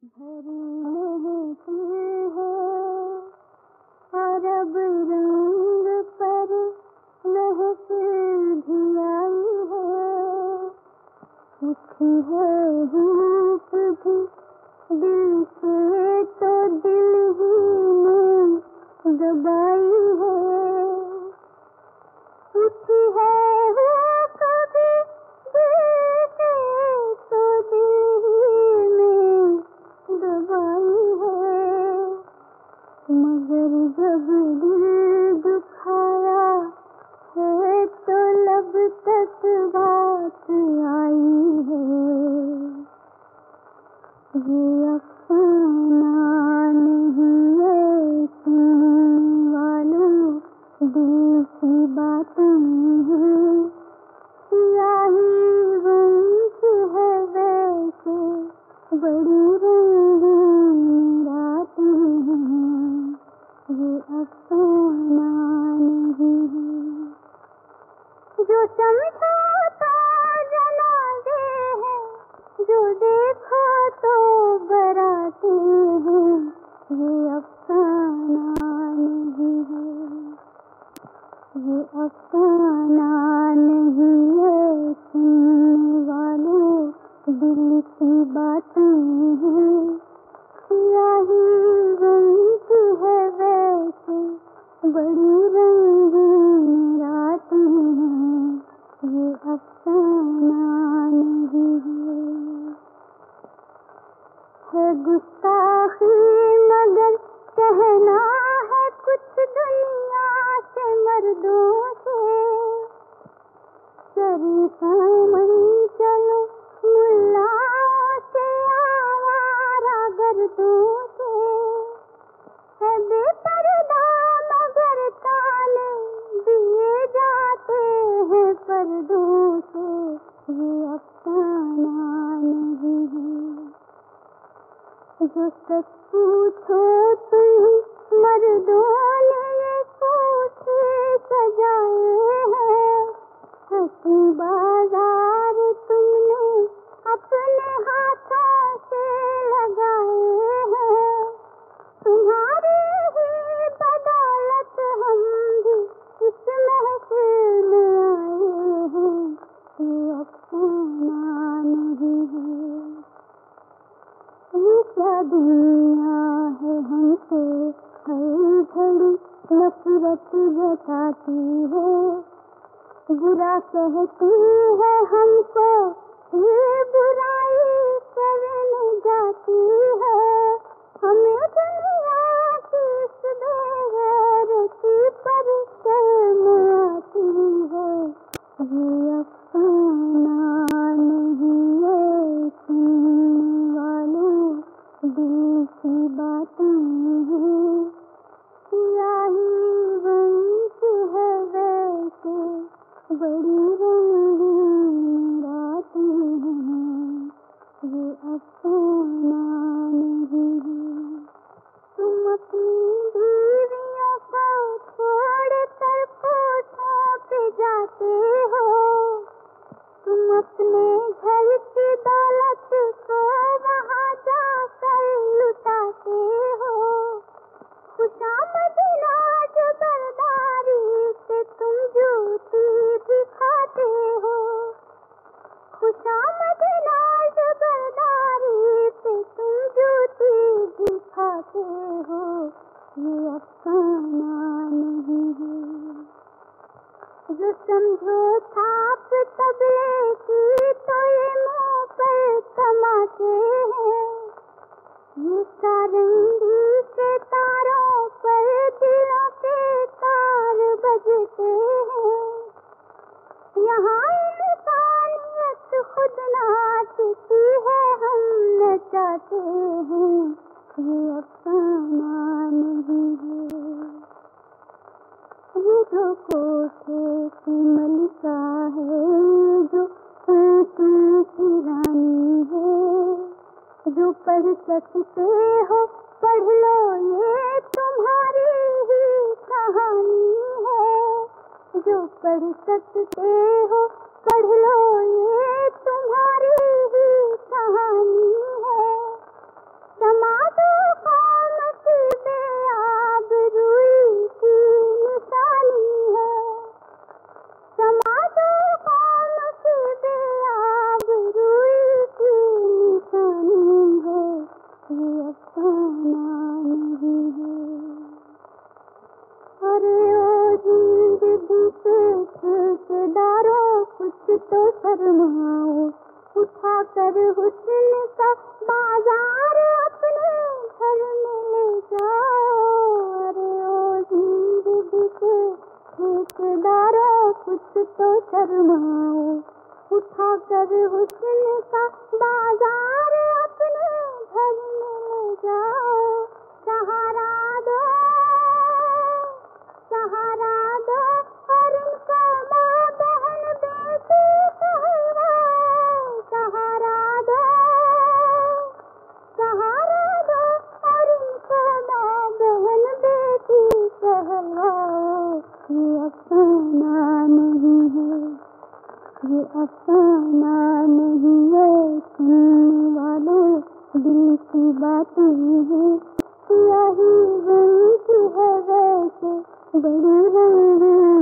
भरी महफिल है और अब रंग पर महफिल भी आई है। उठी है धूप भी दिल से तो दिल ही में दबाई है। उठी है धूप भी दिल से तो दिल ही में दबाई है। मगर जब दिल दुखाया है तो लब तक बात आई है। ये अफसाना नहीं है सुनने वालों, दिल की बातें हैं। सियाही रंग है वैसे बड़ी रंगीन रातें हैं। ये अफसाना नहीं है। जो समझो तो जनाजे हैं, जो देखो तो बराते हैं। ये अफसाना नहीं है। ये अफसाना नहीं है सुनने वालों, दिल की बातें हैं। सियाही रंग है वैसे बड़ी रंगीन रातें हैं। ये अफसाना नहीं है गुस्ताखी मगर कहना है कुछ दुनिया से मर्दों से। सरिसामन चलो मुल्लाओं से आवारा गर्दों से। है बेपर्दा मगर ताने दिए जाते हैं पर्दों से। ये अफसाना नहीं है। जो सच पूछो तुम मर्दों ने ये कोठे सजाए हैं। हंसी बाजार तुमने अपने हाथों से लगाए हैं। तुम्हारी ही बदौलत हम भी इस महफिल में आए हैं। ये अफसाना नहीं है। ये क्या दुनिया है हमसे हर घड़ी नफरत जताती है। बुरा कहती है हमको ये बुराई करने जाती है। हमें दुनिया की इस बेगैरती पर शर्म आती है। ये अफसाना नहीं है सुनने वालों, दिल की बातें हैं। सियाही रंग है वैसे बड़ी रंगीन रातें हैं। ये अफसाना नहीं है। तुम अपनी बीवियों को छोड़कर कोठों पे जाते हो। तुम अपने घर की दौलत को वहाँ जाकर लुटाते हो। खुशामद नाज बरदारी से तुम जूती भी खाते हो। खुशामद नाज बरदारी से तुम जूती भी खाते हो। ये अफसाना नहीं है। जो समझो थाप तबले की तो ये मुंह पर कमाते हैं। ये सारंगी के तारों पर दिलों के तार बजते हैं। यहाँ इंसानियत खुद नाचती है, हम नचाते हैं। ये अफसाना नहीं है। ये जो कोठे की मलिका है, जो ऊँटों की रानी है। जो पढ़ सकते हो पढ़ लो ये तुम्हारी ही कहानी है। जो पढ़ सकते हो पढ़ लो ये तुम्हारी ही कहानी है। फरमाओ, उठा कर हुस्न का बाजार अपने घर में ले जाओ। सहारा दो, सहारा दो और इनको माँ बहन बेटी कहलाओ। सहारा दो, सहारा दो और इनको माँ बहन बेटी कहलाओ। ये अफसाना नहीं है, ये अफसाना नहीं है, सुनने वालों दिल की बातें हैं। यही गम की है वैसे बड़ी है।